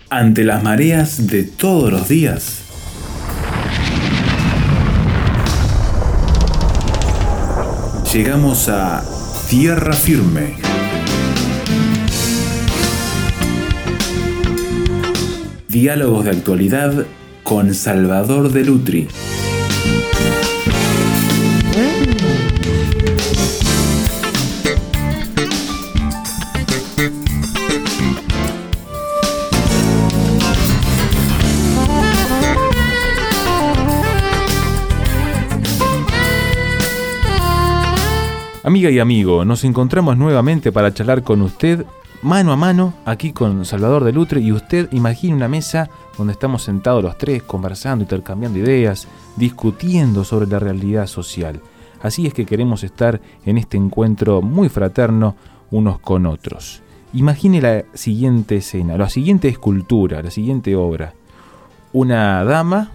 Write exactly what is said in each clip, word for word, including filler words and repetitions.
Ante las mareas de todos los días, llegamos a tierra firme. Diálogos de actualidad con Salvador de Lutri. Amiga y amigo, nos encontramos nuevamente para charlar con usted mano a mano, aquí con Salvador de Lutri, y usted imagine una mesa donde estamos sentados los tres, conversando, intercambiando ideas, discutiendo sobre la realidad social. Así es que queremos estar en este encuentro muy fraterno unos con otros. Imagine la siguiente escena, la siguiente escultura, la siguiente obra. Una dama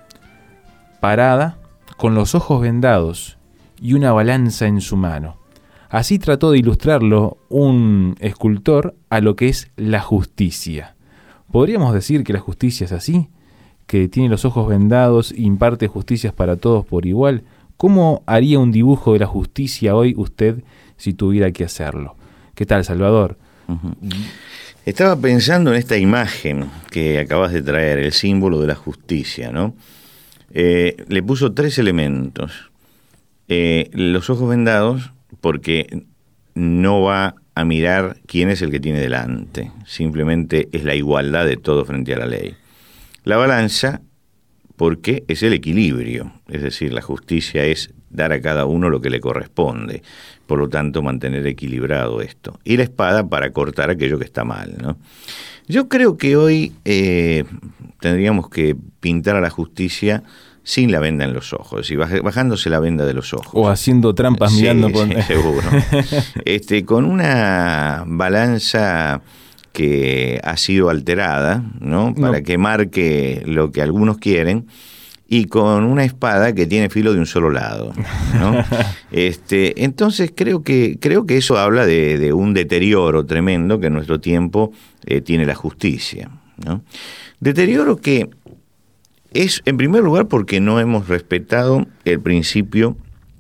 parada, con los ojos vendados y una balanza en su mano. Así trató de ilustrarlo un escultor a lo que es la justicia. ¿Podríamos decir que la justicia es así? ¿Que tiene los ojos vendados e imparte justicias para todos por igual? ¿Cómo haría un dibujo de la justicia hoy usted si tuviera que hacerlo? ¿Qué tal, Salvador? Uh-huh. Estaba pensando en esta imagen que acabas de traer, el símbolo de la justicia, ¿no? Eh, le puso tres elementos. Eh, los ojos vendados, porque no va a mirar quién es el que tiene delante, simplemente es la igualdad de todo frente a la ley. La balanza, porque es el equilibrio, es decir, la justicia es dar a cada uno lo que le corresponde, por lo tanto mantener equilibrado esto. Y la espada para cortar aquello que está mal, ¿no? Yo creo que hoy eh, tendríamos que pintar a la justicia sin la venda en los ojos, es decir, bajándose la venda de los ojos. O haciendo trampas, sí, mirando por... Sí, seguro. este, con una balanza que ha sido alterada, ¿no? Para no. que marque lo que algunos quieren, y con una espada que tiene filo de un solo lado, ¿no? este, entonces creo que, creo que eso habla de, de un deterioro tremendo que en nuestro tiempo eh, tiene la justicia, ¿no? Deterioro que es, en primer lugar, porque no hemos respetado el principio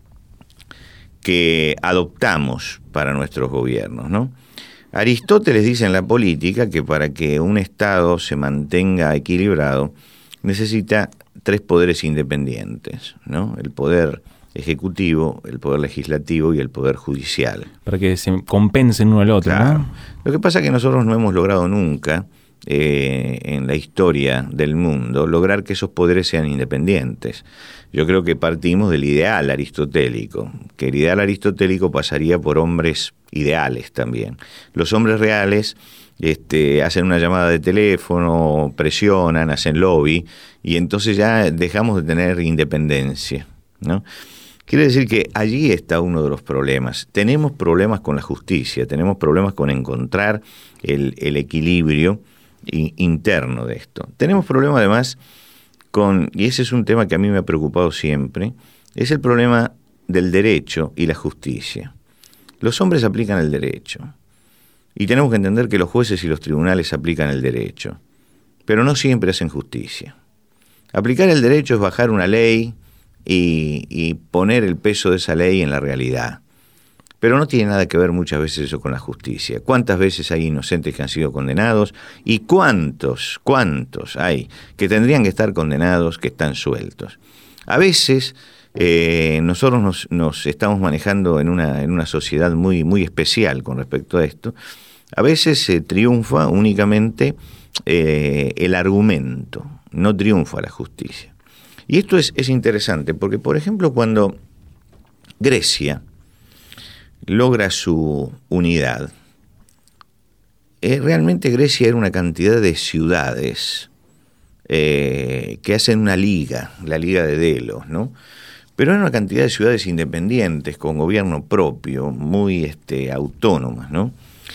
que adoptamos para nuestros gobiernos, ¿no? Aristóteles dice en la política que para que un Estado se mantenga equilibrado necesita tres poderes independientes, ¿no? El poder ejecutivo, el poder legislativo y el poder judicial. Para que se compensen uno al otro, claro, ¿no? Lo que pasa es que nosotros no hemos logrado nunca Eh, en la historia del mundo, lograr que esos poderes sean independientes. Yo creo que partimos del ideal aristotélico, que el ideal aristotélico pasaría por hombres ideales también. Los hombres reales este, hacen una llamada de teléfono, presionan, hacen lobby, y entonces ya dejamos de tener independencia, ¿no? Quiere decir que allí está uno de los problemas. Tenemos problemas con la justicia, tenemos problemas con encontrar el, el equilibrio interno de esto. Tenemos problemas además con, y ese es un tema que a mí me ha preocupado siempre, es el problema del derecho y la justicia. Los hombres aplican el derecho y tenemos que entender que los jueces y los tribunales aplican el derecho, pero no siempre hacen justicia. Aplicar el derecho es bajar una ley y, y poner el peso de esa ley en la realidad. Pero no tiene nada que ver muchas veces eso con la justicia. ¿Cuántas veces hay inocentes que han sido condenados? ¿Y cuántos, cuántos hay que tendrían que estar condenados que están sueltos? A veces eh, nosotros nos, nos estamos manejando en una, en una sociedad muy, muy especial con respecto a esto. A veces se eh, triunfa únicamente eh, el argumento, no triunfa la justicia. Y esto es, es interesante porque, por ejemplo, cuando Grecia logra su unidad, eh, realmente Grecia era una cantidad de ciudades eh, que hacen una liga, la Liga de Delos, ¿no? Pero era una cantidad de ciudades independientes, con gobierno propio, muy este, autónomas, ¿no?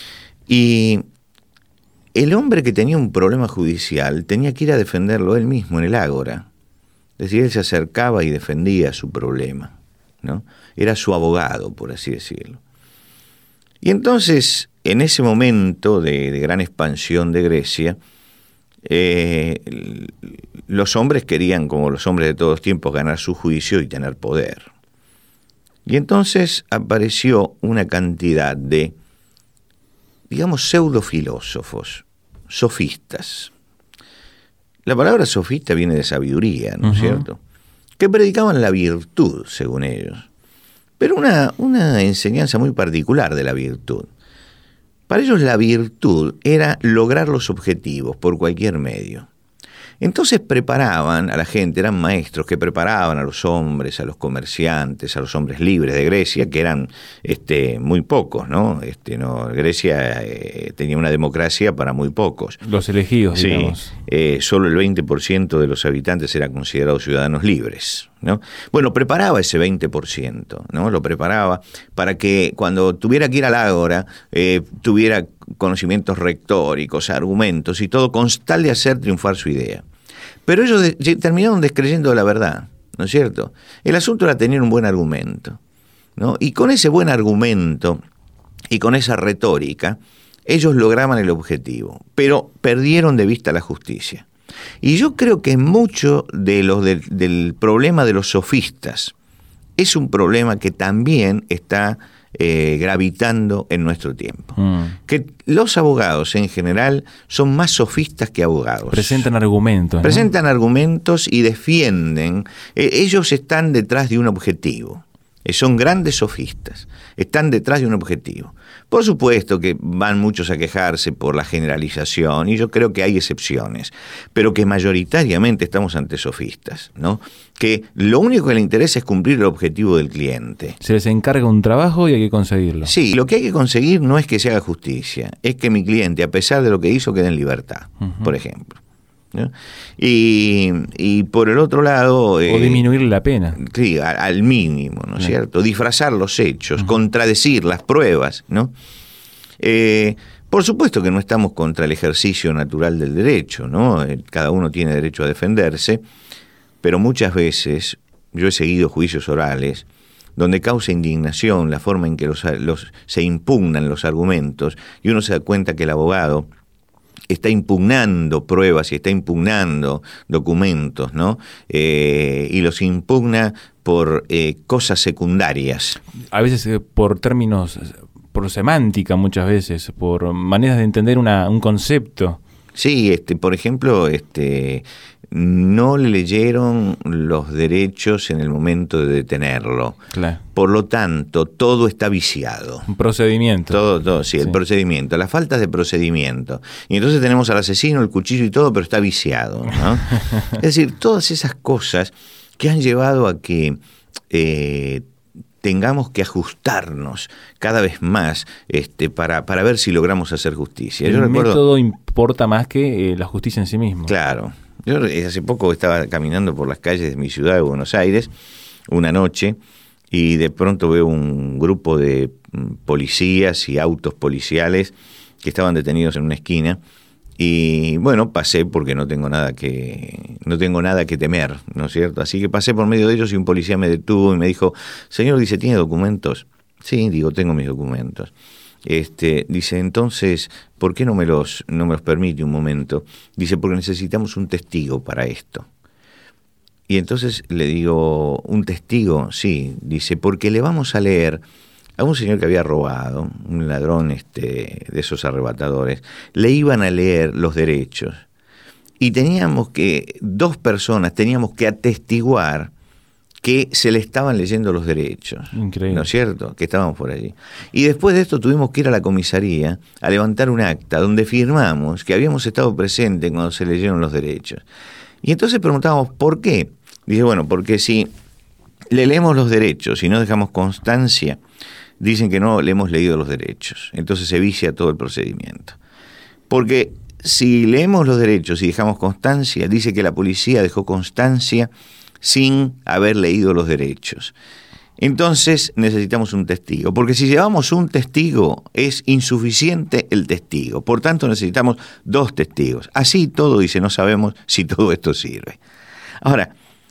Y el hombre que tenía un problema judicial tenía que ir a defenderlo él mismo en el ágora. Es decir, él se acercaba y defendía su problema, ¿no? Era su abogado, por así decirlo. Y entonces, en ese momento de, de gran expansión de Grecia, eh, los hombres querían, como los hombres de todos los tiempos, ganar su juicio y tener poder. Y entonces apareció una cantidad de, digamos, pseudofilósofos, sofistas. La palabra sofista viene de sabiduría, ¿no es uh-huh. cierto? Que predicaban la virtud, según ellos. Pero una, una enseñanza muy particular de la virtud. Para ellos la virtud era lograr los objetivos por cualquier medio. Entonces preparaban a la gente, eran maestros que preparaban a los hombres, a los comerciantes, a los hombres libres de Grecia, que eran este, muy pocos, ¿no? Este, no Grecia eh, tenía una democracia para muy pocos. Los elegidos, sí, digamos. Eh, solo el veinte por ciento de los habitantes eran considerados ciudadanos libres, ¿no? Bueno, preparaba ese veinte por ciento, ¿no? Lo preparaba para que cuando tuviera que ir al ágora, eh, tuviera conocimientos retóricos, argumentos y todo, con tal de hacer triunfar su idea. Pero ellos de, terminaron descreyendo de la verdad, ¿no es cierto? El asunto era tener un buen argumento, ¿no? Y con ese buen argumento y con esa retórica, ellos lograban el objetivo, pero perdieron de vista la justicia. Y yo creo que mucho de los de, del problema de los sofistas es un problema que también está eh, gravitando en nuestro tiempo. Mm. Que los abogados en general son más sofistas que abogados. Presentan argumentos, ¿no? Presentan argumentos y defienden. Eh, ellos están detrás de un objetivo. Son grandes sofistas, están detrás de un objetivo. Por supuesto que van muchos a quejarse por la generalización, y yo creo que hay excepciones, pero que mayoritariamente estamos ante sofistas, ¿no? Que lo único que les interesa es cumplir el objetivo del cliente. Se les encarga un trabajo y hay que conseguirlo. Sí, lo que hay que conseguir no es que se haga justicia, es que mi cliente, a pesar de lo que hizo, quede en libertad, uh-huh. por ejemplo. ¿no? Y, y por el otro lado... O eh, disminuir la pena. Sí, al, al mínimo, ¿no es sí. cierto? Disfrazar los hechos, uh-huh. contradecir las pruebas, ¿no? Eh, por supuesto que no estamos contra el ejercicio natural del derecho, ¿no? Cada uno tiene derecho a defenderse, pero muchas veces yo he seguido juicios orales donde causa indignación la forma en que los, los, se impugnan los argumentos y uno se da cuenta que el abogado está impugnando pruebas y está impugnando documentos, ¿no? Eh, y los impugna por eh, cosas secundarias. A veces eh, por términos, por semántica muchas veces, por maneras de entender una, un concepto. Sí, este, por ejemplo, este, no le leyeron los derechos en el momento de detenerlo. Claro. Por lo tanto, todo está viciado. Un procedimiento. Todo, todo, sí, sí, el procedimiento, la falta de procedimiento. Y entonces tenemos al asesino, el cuchillo y todo, pero está viciado, ¿no? Es decir, todas esas cosas que han llevado a que eh, tengamos que ajustarnos cada vez más este, para, para ver si logramos hacer justicia. El Yo recuerdo, método importa más que eh, la justicia en sí mismo. Claro. Yo hace poco estaba caminando por las calles de mi ciudad de Buenos Aires, una noche, y de pronto veo un grupo de policías y autos policiales que estaban detenidos en una esquina. Y bueno, pasé porque no tengo nada que no tengo nada que temer, ¿no es cierto? Así que pasé por medio de ellos y un policía me detuvo y me dijo, señor, dice, ¿tiene documentos? Sí, digo, tengo mis documentos. Este, dice, entonces, ¿por qué no me los no me los permite un momento? Dice, porque necesitamos un testigo para esto. Y entonces le digo, ¿un testigo? Sí, dice, porque le vamos a leer a un señor que había robado, un ladrón este, de esos arrebatadores, le iban a leer los derechos. Y teníamos que, dos personas, teníamos que atestiguar que se le estaban leyendo los derechos. Increíble. ¿No es cierto? Que estábamos por allí. Y después de esto tuvimos que ir a la comisaría a levantar un acta donde firmamos que habíamos estado presentes cuando se leyeron los derechos. Y entonces preguntábamos, ¿por qué? Dice, bueno, porque si le leemos los derechos y no dejamos constancia, dicen que no le hemos leído los derechos. Entonces se vicia todo el procedimiento. Porque si leemos los derechos y dejamos constancia, dice que la policía dejó constancia sin haber leído los derechos. Entonces necesitamos un testigo, porque si llevamos un testigo es insuficiente el testigo, por tanto necesitamos dos testigos. Así todo dice, no sabemos si todo esto sirve. Ahora,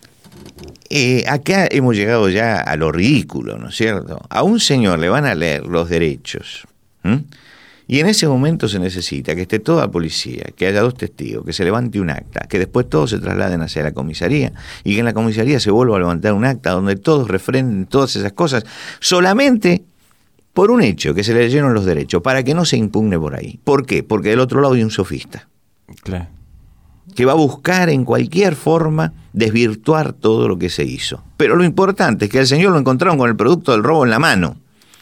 eh, acá hemos llegado ya a lo ridículo, ¿no es cierto? A un señor le van a leer los derechos, ¿m? Y en ese momento se necesita que esté toda la policía, que haya dos testigos, que se levante un acta, que después todos se trasladen hacia la comisaría y que en la comisaría se vuelva a levantar un acta donde todos refrenden todas esas cosas, solamente por un hecho, que se le leyeron los derechos, para que no se impugne por ahí. ¿Por qué? Porque del otro lado hay un sofista. Claro. Que va a buscar en cualquier forma desvirtuar todo lo que se hizo. Pero lo importante es que al señor lo encontraron con el producto del robo en la mano.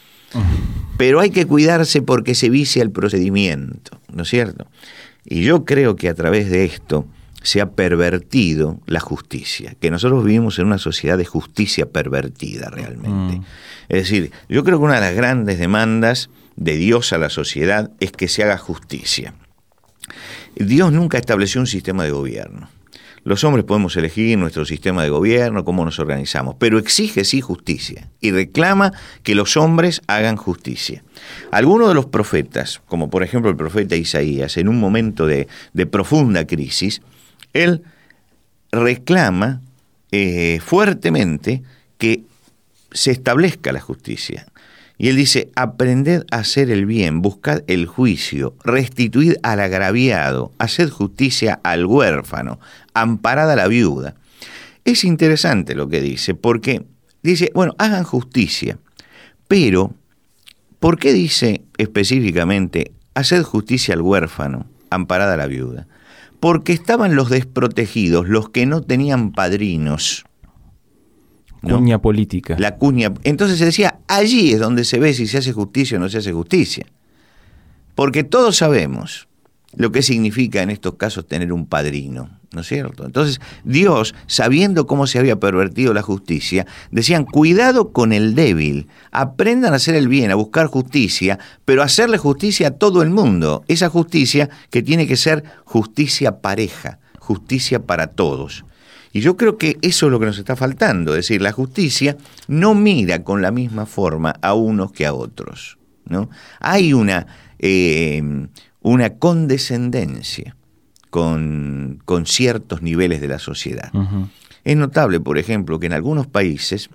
Pero hay que cuidarse porque se vicia el procedimiento, ¿no es cierto? Y yo creo que a través de esto se ha pervertido la justicia, que nosotros vivimos en una sociedad de justicia pervertida realmente. Mm. Es decir, yo creo que una de las grandes demandas de Dios a la sociedad es que se haga justicia. Dios nunca estableció un sistema de gobierno. Los hombres podemos elegir nuestro sistema de gobierno, cómo nos organizamos, pero exige sí justicia y reclama que los hombres hagan justicia. Algunos de los profetas, como por ejemplo el profeta Isaías, en un momento de, de profunda crisis, él reclama eh, fuertemente que se establezca la justicia. Y él dice, aprended a hacer el bien, buscad el juicio, restituid al agraviado, haced justicia al huérfano, amparad a la viuda. Es interesante lo que dice, porque dice, bueno, hagan justicia, pero ¿por qué dice específicamente, haced justicia al huérfano, amparad a la viuda? Porque estaban los desprotegidos, los que no tenían padrinos. ¿No? Cuña política. La cuña. Entonces se decía, allí es donde se ve si se hace justicia o no se hace justicia. Porque todos sabemos lo que significa en estos casos tener un padrino, ¿no es cierto? Entonces Dios, sabiendo cómo se había pervertido la justicia, decían, cuidado con el débil, aprendan a hacer el bien, a buscar justicia, pero hacerle justicia a todo el mundo. Esa justicia que tiene que ser justicia pareja, justicia para todos. Y yo creo que eso es lo que nos está faltando, es decir, la justicia no mira con la misma forma a unos que a otros, ¿no? Hay una, eh, una condescendencia con, con ciertos niveles de la sociedad. Uh-huh. Es notable, por ejemplo, que en algunos países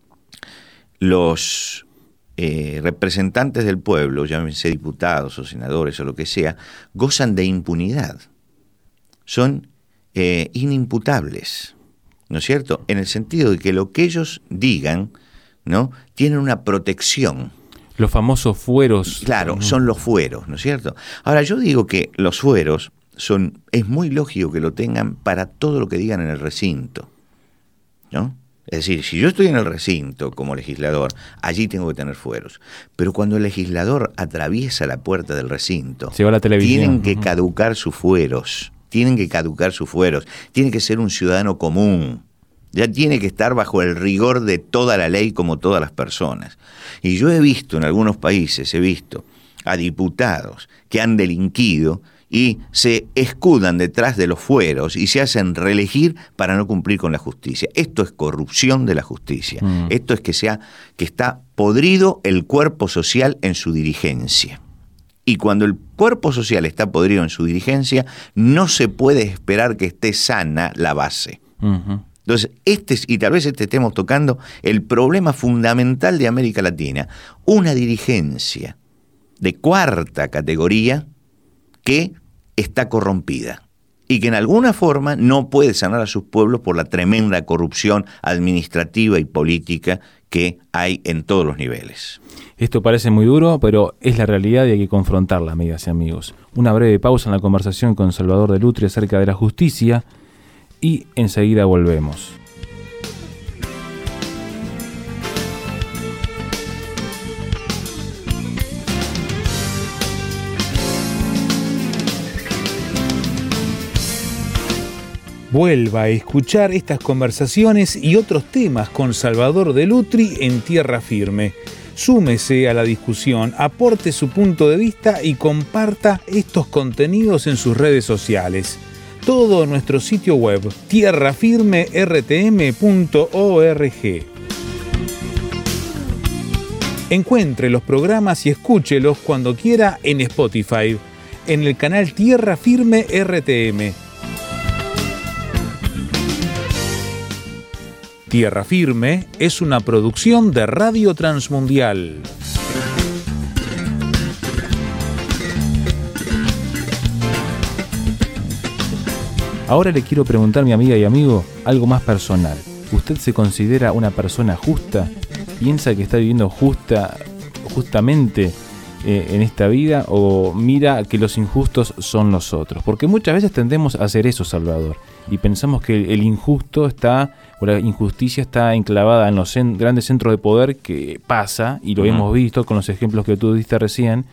los eh, representantes del pueblo, llámense diputados o senadores o lo que sea, gozan de impunidad, son eh, inimputables. ¿No es cierto? En el sentido de que lo que ellos digan, ¿no?, tienen una protección. Los famosos fueros. Claro, ¿no? Son los fueros, ¿no es cierto? Ahora, yo digo que los fueros son, es muy lógico que lo tengan para todo lo que digan en el recinto, ¿no? Es decir, si yo estoy en el recinto como legislador, allí tengo que tener fueros. Pero cuando el legislador atraviesa la puerta del recinto, se va a la televisión. Tienen que caducar sus fueros. Tienen que caducar sus fueros, tiene que ser un ciudadano común, ya tiene que estar bajo el rigor de toda la ley como todas las personas. Y yo he visto en algunos países, he visto a diputados que han delinquido y se escudan detrás de los fueros y se hacen reelegir para no cumplir con la justicia. Esto es corrupción de la justicia, mm. Esto es que, sea, que está podrido el cuerpo social en su dirigencia. Y cuando el cuerpo social está podrido en su dirigencia, no se puede esperar que esté sana la base. Uh-huh. Entonces, este, y tal vez este estemos tocando el problema fundamental de América Latina, una dirigencia de cuarta categoría que está corrompida y que en alguna forma no puede sanar a sus pueblos por la tremenda corrupción administrativa y política que hay en todos los niveles. Esto parece muy duro, pero es la realidad y hay que confrontarla, amigas y amigos. Una breve pausa en la conversación con Salvador de Lutri acerca de la justicia y enseguida volvemos. Vuelva a escuchar estas conversaciones y otros temas con Salvador de Lutri en Tierra Firme. Súmese a la discusión, aporte su punto de vista y comparta estos contenidos en sus redes sociales. Todo en nuestro sitio web tierra firme r t m punto org. Encuentre los programas y escúchelos cuando quiera en Spotify, en el canal Tierra Firme R T M. Tierra Firme es una producción de Radio Transmundial. Ahora le quiero preguntar, mi amiga y amigo, algo más personal. ¿Usted se considera una persona justa? ¿Piensa que está viviendo justa, justamente eh, en esta vida? ¿O mira que los injustos son los otros? Porque muchas veces tendemos a hacer eso, Salvador. Y pensamos que el injusto está, o la injusticia está enclavada en los cen- grandes centros de poder, que pasa, y lo uh-huh. hemos visto con los ejemplos que tú diste recién,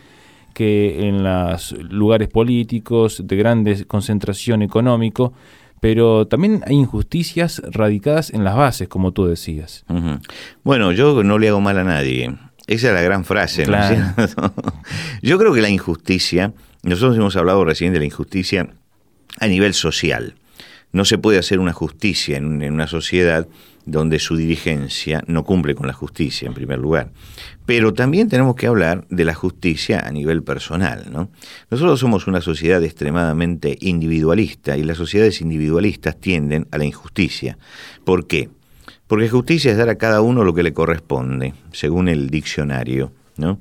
que en los lugares políticos de grande concentración económico, pero también hay injusticias radicadas en las bases, como tú decías. Uh-huh. Bueno, yo no le hago mal a nadie. Esa es la gran frase, claro. ¿no es cierto? Yo creo que la injusticia, nosotros hemos hablado recién de la injusticia a nivel social. No se puede hacer una justicia en, en una sociedad donde su dirigencia no cumple con la justicia, en primer lugar. Pero también tenemos que hablar de la justicia a nivel personal, ¿no? Nosotros somos una sociedad extremadamente individualista y las sociedades individualistas tienden a la injusticia. ¿Por qué? Porque justicia es dar a cada uno lo que le corresponde, según el diccionario, ¿no?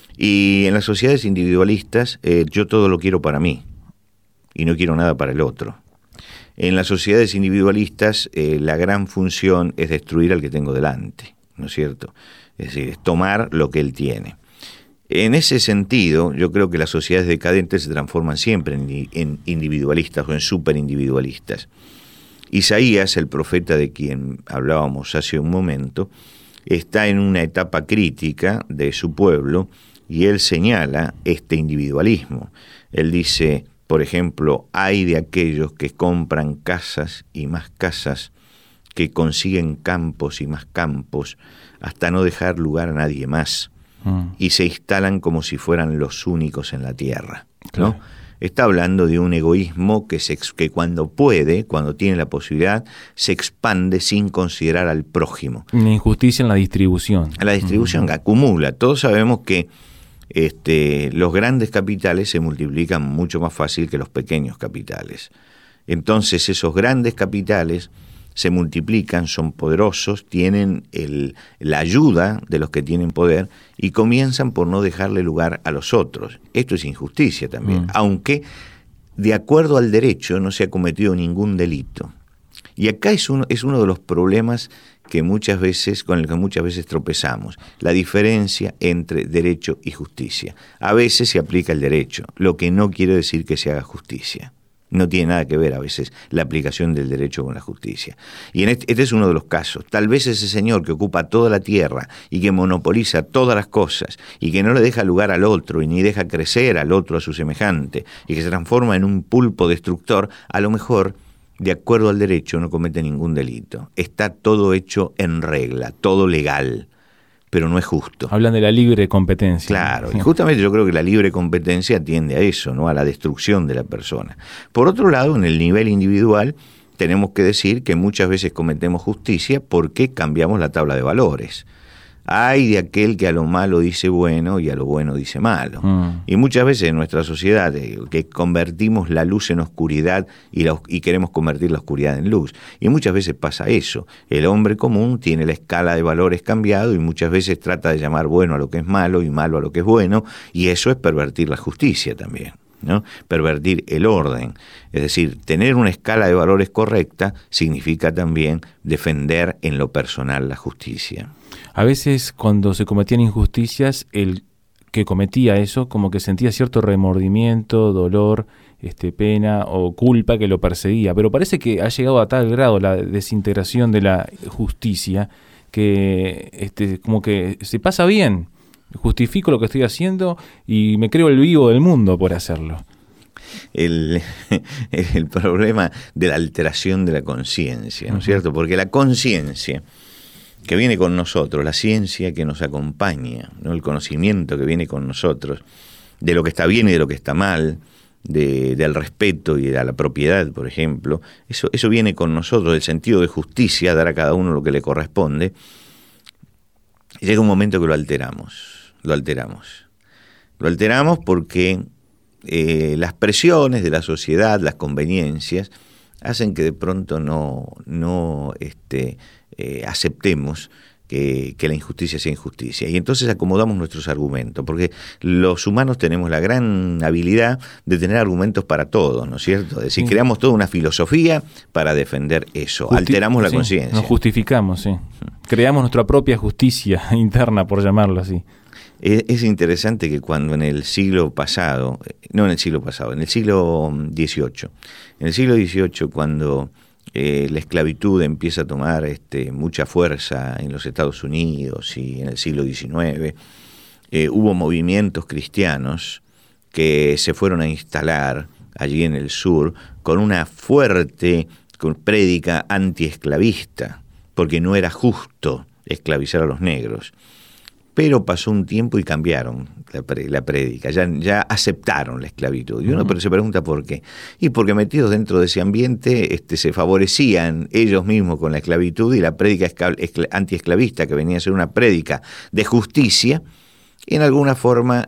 Y en las sociedades individualistas eh, yo todo lo quiero para mí y no quiero nada para el otro. En las sociedades individualistas eh, la gran función es destruir al que tengo delante, ¿no es cierto? Es decir, es tomar lo que él tiene. En ese sentido, yo creo que las sociedades decadentes se transforman siempre en, en individualistas o en superindividualistas. Isaías, el profeta de quien hablábamos hace un momento, está en una etapa crítica de su pueblo y él señala este individualismo. Él dice, por ejemplo, hay de aquellos que compran casas y más casas, que consiguen campos y más campos, hasta no dejar lugar a nadie más, mm. y se instalan como si fueran los únicos en la tierra, ¿no? Claro. Está hablando de un egoísmo que, se, que cuando puede, cuando tiene la posibilidad, se expande sin considerar al prójimo. Una injusticia en la distribución. La distribución mm. acumula. Todos sabemos que Este, los grandes capitales se multiplican mucho más fácil que los pequeños capitales. Entonces esos grandes capitales se multiplican, son poderosos, tienen el, la ayuda de los que tienen poder y comienzan por no dejarle lugar a los otros. Esto es injusticia también, mm. aunque de acuerdo al derecho no se ha cometido ningún delito. Y acá es uno, es uno de los problemas que muchas veces, con el que muchas veces tropezamos, la diferencia entre derecho y justicia. A veces se aplica el derecho, lo que no quiere decir que se haga justicia. No tiene nada que ver a veces la aplicación del derecho con la justicia. Y en este, este es uno de los casos. Tal vez ese señor que ocupa toda la tierra y que monopoliza todas las cosas y que no le deja lugar al otro y ni deja crecer al otro, a su semejante, y que se transforma en un pulpo destructor, a lo mejor, de acuerdo al derecho, no comete ningún delito. Está todo hecho en regla, todo legal, pero no es justo. Hablan de la libre competencia. Claro, y justamente yo creo que la libre competencia tiende a eso, ¿no? A la destrucción de la persona. Por otro lado, en el nivel individual, tenemos que decir que muchas veces cometemos justicia porque cambiamos la tabla de valores. Hay de aquel que a lo malo dice bueno y a lo bueno dice malo. Mm. Y muchas veces en nuestra sociedad eh, que convertimos la luz en oscuridad y, la, y queremos convertir la oscuridad en luz. Y muchas veces pasa eso. El hombre común tiene la escala de valores cambiado y muchas veces trata de llamar bueno a lo que es malo y malo a lo que es bueno, y eso es pervertir la justicia también, ¿no? Pervertir el orden. Es decir, tener una escala de valores correcta significa también defender en lo personal la justicia. A veces cuando se cometían injusticias, el que cometía eso como que sentía cierto remordimiento, dolor, este, pena o culpa que lo perseguía. Pero parece que ha llegado a tal grado la desintegración de la justicia que este, como que se pasa bien. Justifico lo que estoy haciendo y me creo el vivo del mundo por hacerlo. El, el problema de la alteración de la conciencia, ¿no es cierto? Porque la conciencia que viene con nosotros, la ciencia que nos acompaña, ¿no? El conocimiento que viene con nosotros, de lo que está bien y de lo que está mal, de, del respeto y de la propiedad, por ejemplo, eso, eso viene con nosotros, el sentido de justicia, dar a cada uno lo que le corresponde. Y llega un momento que lo alteramos, lo alteramos. Lo alteramos porque eh, las presiones de la sociedad, las conveniencias, hacen que de pronto no, no este, eh, aceptemos que, que la injusticia sea injusticia. Y entonces acomodamos nuestros argumentos, porque los humanos tenemos la gran habilidad de tener argumentos para todo, ¿no es cierto? Es decir, sí. creamos toda una filosofía para defender eso, Justi- alteramos la sí, conciencia. Nos justificamos, sí. Creamos nuestra propia justicia interna, por llamarlo así. Es, es interesante que cuando en el siglo pasado, no en el siglo pasado, en el siglo dieciocho, en el siglo dieciocho cuando Eh, la esclavitud empieza a tomar este, mucha fuerza en los Estados Unidos y en el siglo diecinueve, eh, hubo movimientos cristianos que se fueron a instalar allí en el sur con una fuerte con prédica antiesclavista, porque no era justo esclavizar a los negros. Pero pasó un tiempo y cambiaron la, pre, la prédica, ya, ya aceptaron la esclavitud. Y uno uh-huh. se pregunta por qué. Y porque metidos dentro de ese ambiente este, se favorecían ellos mismos con la esclavitud, y la prédica antiesclavista, que venía a ser una prédica de justicia, en alguna forma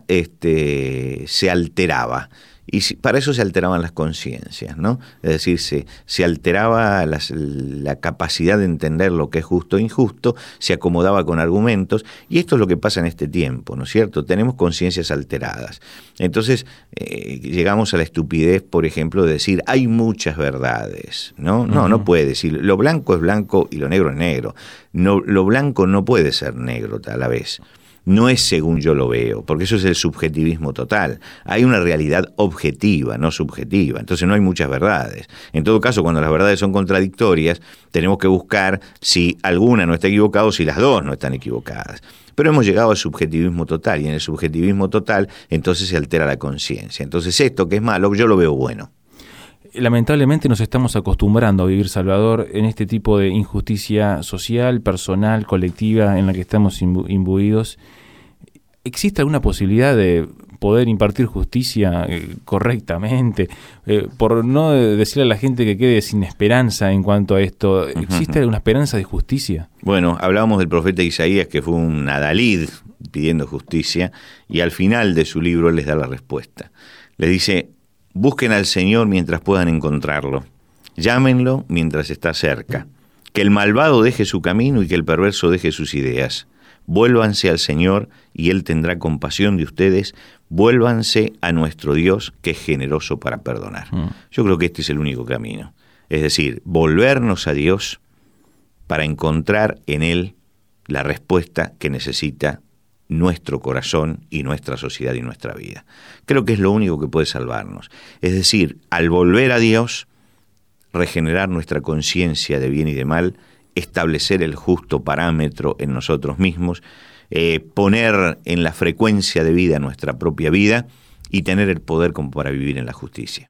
este, se alteraba. Y para eso se alteraban las conciencias, ¿no? Es decir, se, se alteraba las, la capacidad de entender lo que es justo e injusto, se acomodaba con argumentos, y esto es lo que pasa en este tiempo, ¿no es cierto? Tenemos conciencias alteradas. Entonces, eh, llegamos a la estupidez, por ejemplo, de decir, hay muchas verdades, ¿no? No, uh-huh. no puede decir, lo blanco es blanco y lo negro es negro. No, lo blanco no puede ser negro a la vez. No es según yo lo veo, porque eso es el subjetivismo total. Hay una realidad objetiva, no subjetiva. Entonces no hay muchas verdades. En todo caso, cuando las verdades son contradictorias, tenemos que buscar si alguna no está equivocada o si las dos no están equivocadas. Pero hemos llegado al subjetivismo total, y en el subjetivismo total entonces se altera la conciencia. Entonces esto que es malo, yo lo veo bueno. Lamentablemente nos estamos acostumbrando a vivir, Salvador, en este tipo de injusticia social, personal, colectiva, en la que estamos imbu- imbuidos. ¿Existe alguna posibilidad de poder impartir justicia eh, correctamente? Eh, por no decirle a la gente que quede sin esperanza en cuanto a esto, ¿existe alguna esperanza de justicia? Bueno, hablábamos del profeta Isaías, que fue un adalid pidiendo justicia, y al final de su libro él les da la respuesta. Les dice: busquen al Señor mientras puedan encontrarlo, llámenlo mientras está cerca, que el malvado deje su camino y que el perverso deje sus ideas. Vuélvanse al Señor y Él tendrá compasión de ustedes. Vuélvanse a nuestro Dios, que es generoso para perdonar. Mm. Yo creo que este es el único camino. Es decir, volvernos a Dios para encontrar en Él la respuesta que necesita nuestro corazón y nuestra sociedad y nuestra vida. Creo que es lo único que puede salvarnos. Es decir, al volver a Dios, regenerar nuestra conciencia de bien y de mal, establecer el justo parámetro en nosotros mismos, eh, poner en la frecuencia de vida nuestra propia vida y tener el poder como para vivir en la justicia.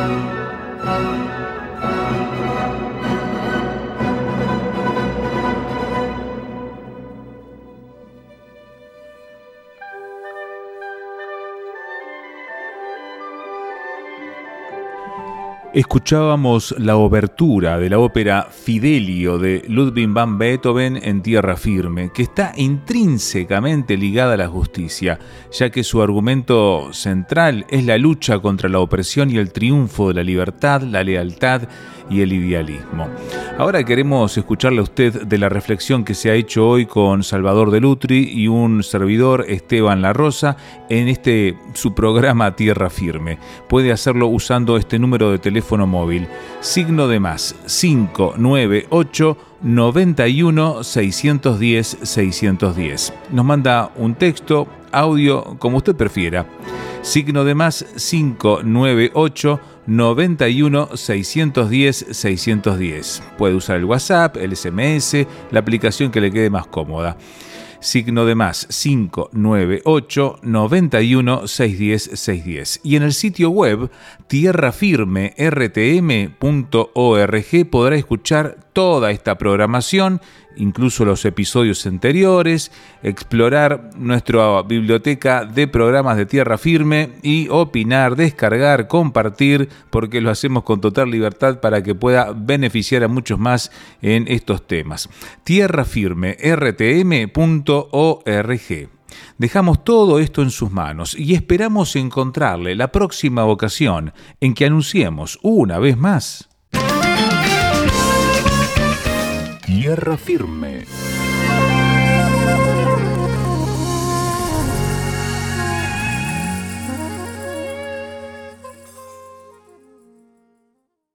Escuchábamos la obertura de la ópera Fidelio de Ludwig van Beethoven en tierra firme, que está intrínsecamente ligada a la justicia, ya que su argumento central es la lucha contra la opresión y el triunfo de la libertad, la lealtad y el idealismo. Ahora queremos escucharle a usted de la reflexión que se ha hecho hoy con Salvador Delutri y un servidor, Esteban La Rosa, en este su programa Tierra Firme. Puede hacerlo usando este número de teléfono móvil, signo de más cinco nueve ocho noventa y uno seiscientos diez seiscientos diez. Nos manda un texto, audio, como usted prefiera. Signo de más cinco nueve ocho noventa y uno seiscientos diez seiscientos diez. Puede usar el WhatsApp, el S M S, la aplicación que le quede más cómoda. Signo de más cinco nueve ocho noventa y uno seiscientos diez seiscientos diez. Y en el sitio web tierra firme r t m punto org podrá escuchar toda esta programación, incluso los episodios anteriores, explorar nuestra biblioteca de programas de Tierra Firme y opinar, descargar, compartir, porque lo hacemos con total libertad para que pueda beneficiar a muchos más en estos temas. tierra firme r t m punto org. Dejamos todo esto en sus manos y esperamos encontrarle la próxima ocasión en que anunciemos una vez más Tierra Firme.